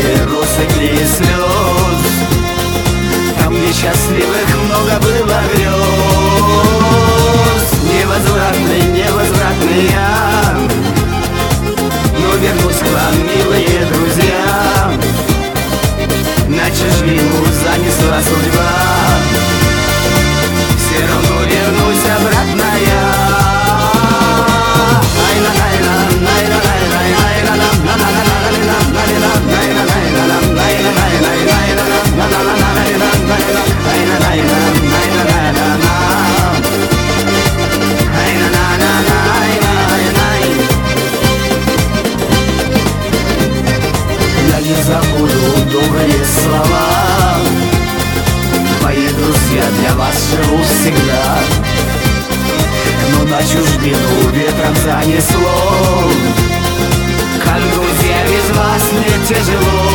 россыпи слез. Там, где счастливых много было грез. Невозвратный, невозвратный я, но вернусь к вам, милые друзья. На чужбину занесла судьба, все равно вернусь обратно я. Я не забуду добрые слова, мои друзья, для вас живу всегда. Но на чужбину ветром занесло, как друзья без вас мне тяжело.